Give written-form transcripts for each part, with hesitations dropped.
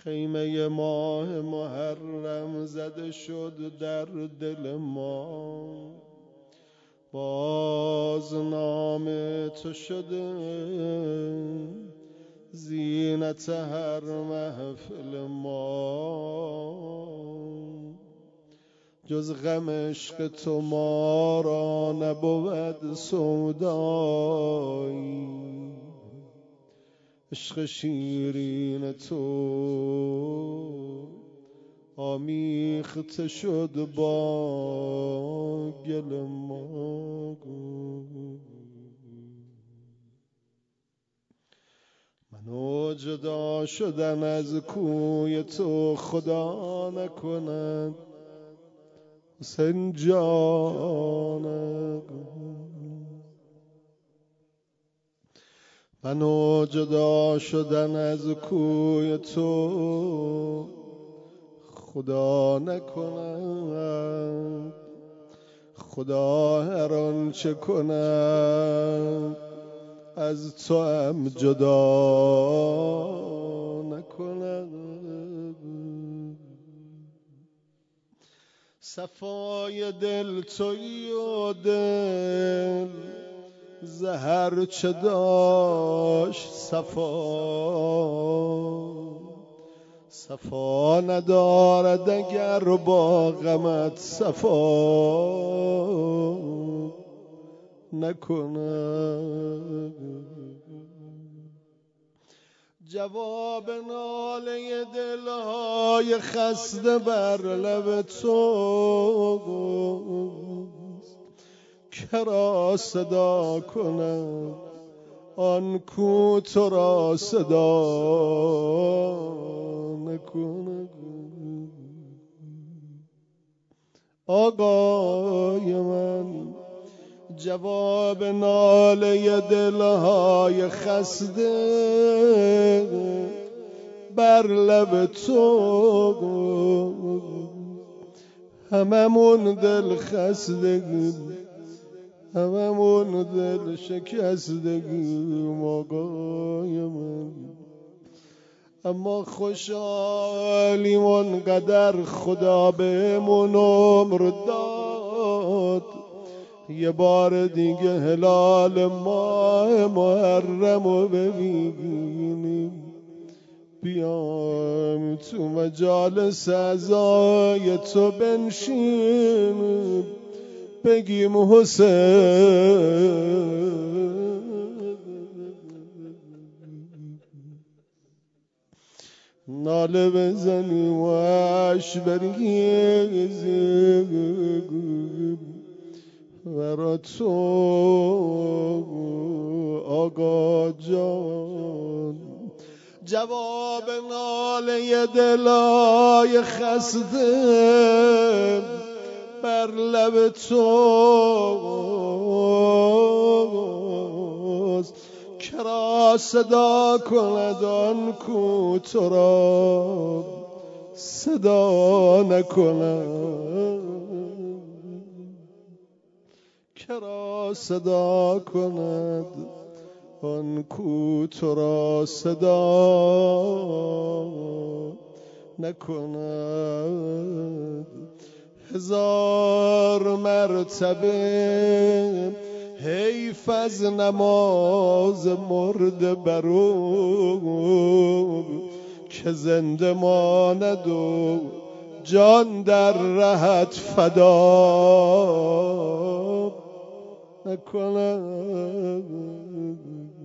خیمه ماه محرم زده شد در دل ما، باز نام تو شده زینت هر محفل ما. جز غم عشق تو ما را نبود سودایی، عشق شیرین تو آمیخته شد با گل ما. منو جدا شدن از کوی تو خدا نکند حسین جانم، منو جدا شدن از کوی تو خدا نکند. خدا هر آنچه کند از تو هم جدا نکند. صفای دل تویی و دل زهر چه داشت صفا ندارد اگر با غمت صفا نکند. جواب ناله دلهای خسته بر لب توست، کرا صدا کند آن کو تو را صدا نکند. آقای من جواب ناله دلهای خسته بر لب تو، هممون دل خستگی هممون دل شکستگی آقای من. اما خوشحالیم اونقدر خدا بهمون عمر داد، یه بار دیگه هلال ماه محرم رو ببینیم، بیام تو مجالس عزای تو بنشینیم، بگیم حسین ناله بزنیم و اش بریزیم برا تو آقا جان. جواب ناله دلای خسته بر لب توست، کرا صدا کند آن کو تو را صدا نکند. کرا صدا کند آن کو تو را صدا نکند. هزار مرتبه حیف از نماز مرده برو که زنده ماند و جان در رهت فدا نکند.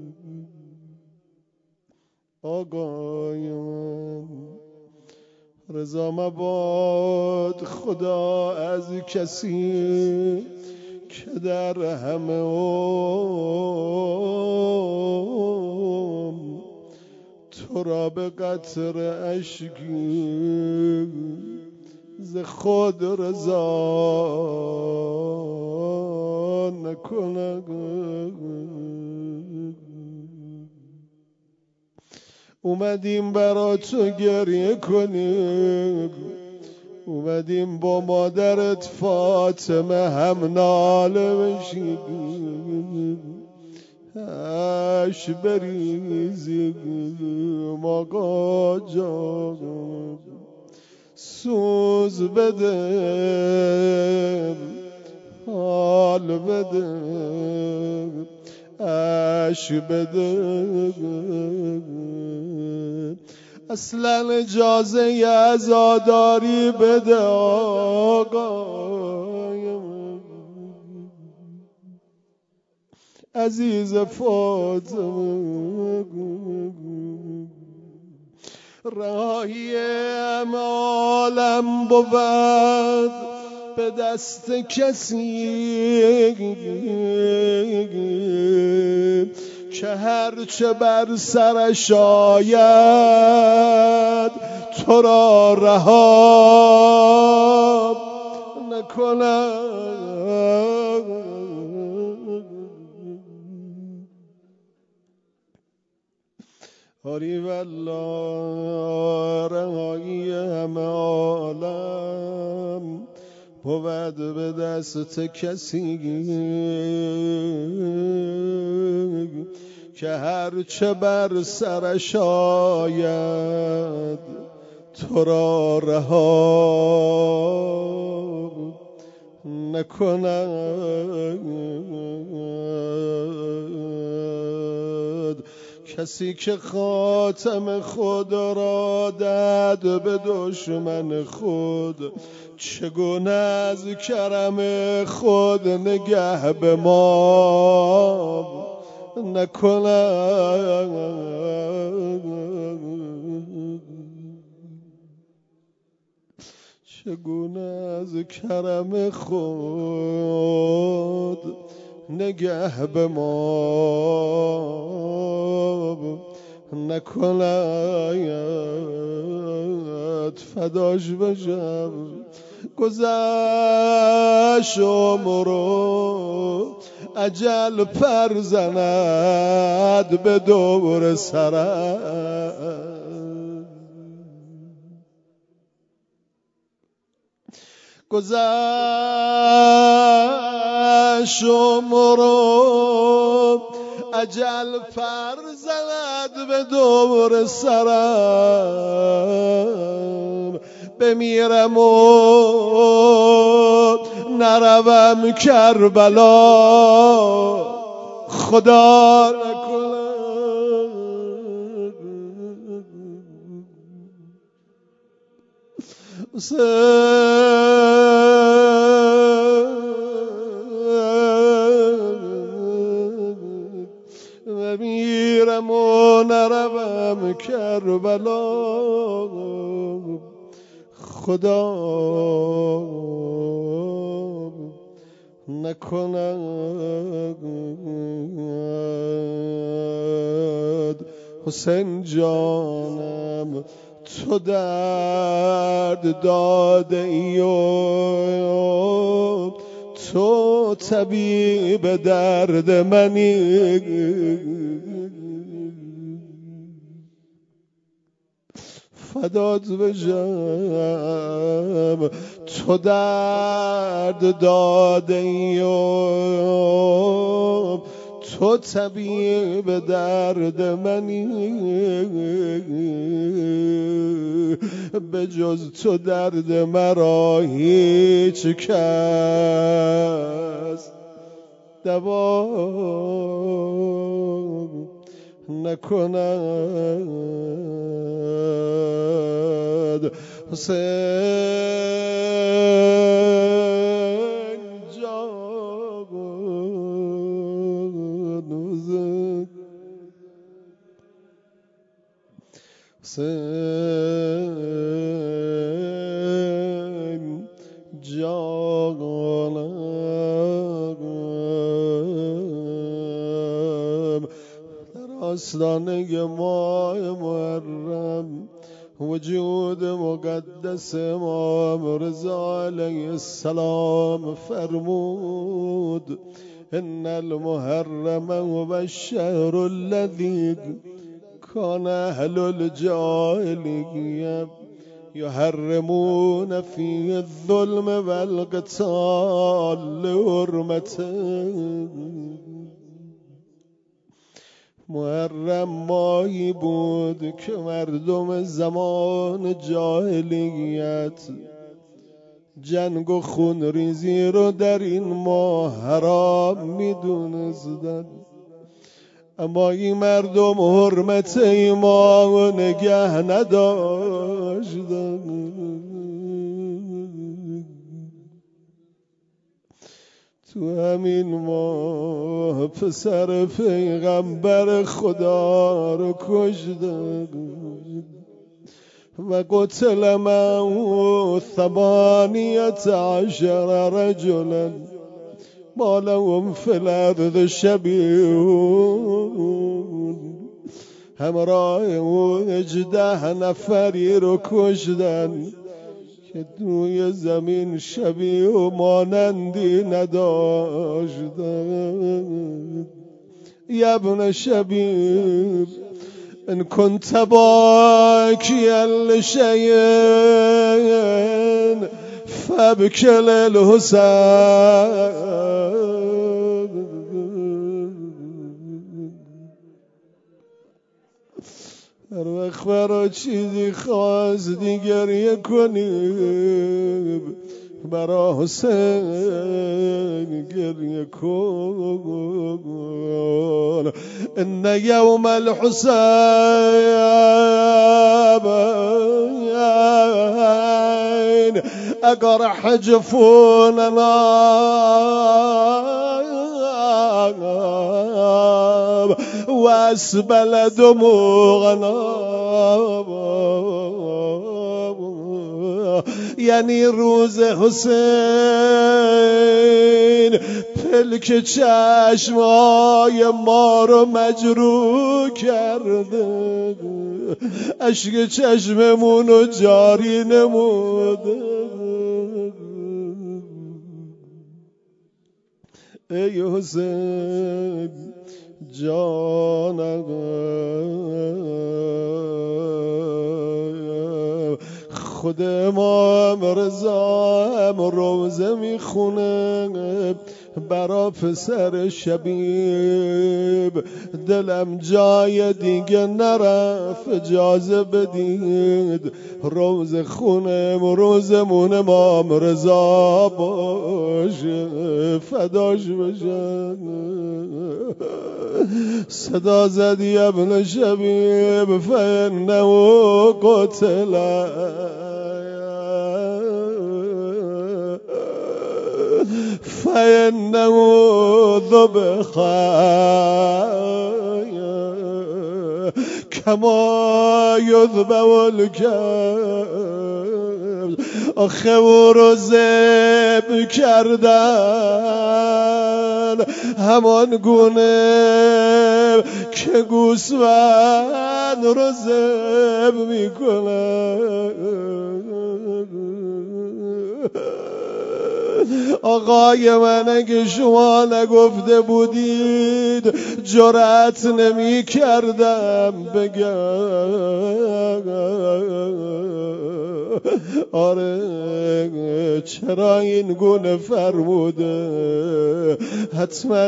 آقای من رضا مباد خدا از کسی که در همه تو را به قطر اشکی ز خود رضا نکند. اومدیم برا تو گریه کنیم، اومدیم با مادرت فاطمه هم ناله بشیم، اش بریزیم آقا جان، سوز بده حال بده اش بده. اصلا اجازه عزاداری بده آقای عزیز فاطمه، رهایی عالم بود به دست کسی که هرچه بر سرش آید تو را رها نکند. آری والله رهایی همه عالم بود به دست کسی که هرچه بر سرش آید تو را رها نکند. کسی که خاتم خود را داد به دشمن خود، چگونه از کرم خود نگه به ما نکند. چگونه از کرم خود نگه به ما نکند. فداش بشم گذشت عمرو اجل پر زند به دور سرم. گذشت عمرو اجل پر زند به دور سرم. بمیرم و نروم کربلا خدا نکنه. بمیرم و نروم کربلا خدا نکند. حسین جانم تو درد داده ای و تو طبیب درد منی. فدات بشم تو درد داده ای و تو طبیب درد منی. به جز تو درد مرا هیچ کس دوا نکند. حسین جان حسین جانم در آستانه ماه محرم وجود مقدس امام رضا علیه السلام فرمود ان المحرم هو الشهر الذي كان اهل الجاهلیه يحرمون فيه الظلم والقتال لحرمته. محرم ماهی بود که مردم زمان جاهلیت جنگ و خون ریزی رو در این ماه حرام میدونستن، اما این مردم حرمت ایمان نگه نداشتن. تو همین ماه پسر پیغمبر خدا رو کشتن و قتل معه 18 رجلا ما لهم فی الارض شبیهون. همراه او 18 نفری رو کشتن که توی زمین شبیه و مانندی نداشتن. یا ابن شبیب ان كنت باكيا لشيء فابك للحسين. هر وقت برا چیزی خواستی گریه کنی، برا حسین گریه کن. ان یوم الحسین اگر حجفوننا واسبل دموعنا، یعنی روز حسین پلک چشمای ما رو مجروح کرده، اشک چشممون رو جاری نموده. ای حسین جانم، خود امام رضا هم روزه میخونه برا پسر شبیب. دلم جای دیگه نرفت، اجازه بدید روزه خونم روزمون امام رضا باشه، فداش بشن. صدا زدی ابن شبیب فانه قتل، فإنه ذبح كما يذبح الكبش. آخه او رو ذبح کردن همان گونه که گوسفند رو ذبح میکنن. آقای من اگه شما نگفته بودید جرأت نمی کردم بگم. آره چرا این گونه فرموده؟ حتما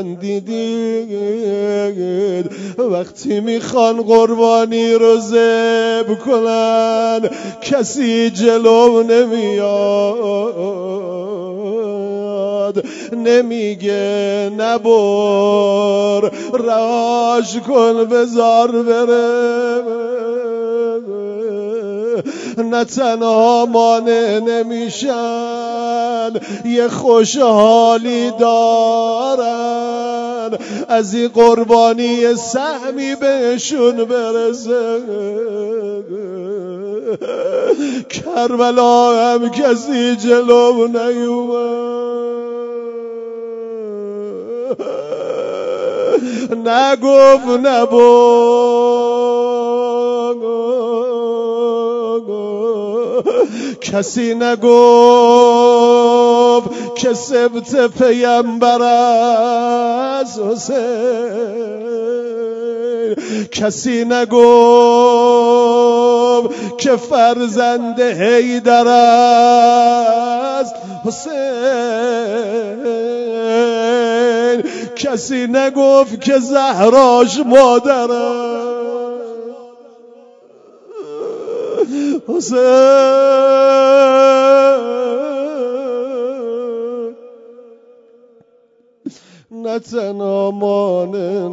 دیدید وقتی میخوان قربانی رو ذبح کنن کسی جلو نمیاد، نمیگه نبر رهاش کن بذار بره. نه تنها مانع نمیشن، یه خوشحالی دارن از این قربانی سهمی بهشون برسه. کربلا هم کسی جلو نیومد، نگفت کسی نگفت که سبت پیامبر است حسین، کسی نگفت که فرزند حیدر است حسین، کسی نگفت که زهراش مادره. حسین نه تنها مانع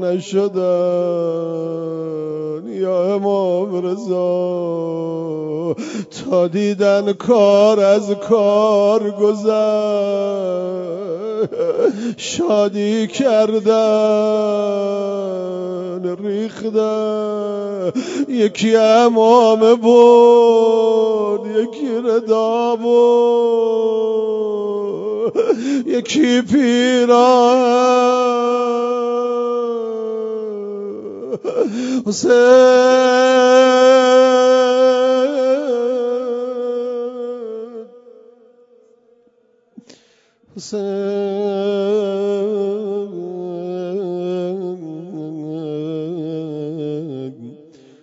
نشدن یا امام رضا، تا دیدن کار از کار گذشت، شادی کردن ریختن، یکی امامه بود، یکی ردا بود، یکی پیران. حسین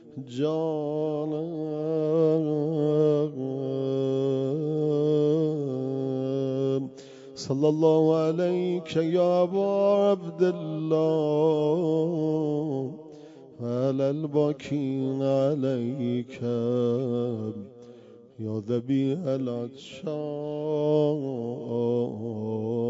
جانم صلی الله علیک یا ابا عبدالله علی الباکین علیک یا ذبیح العطشان.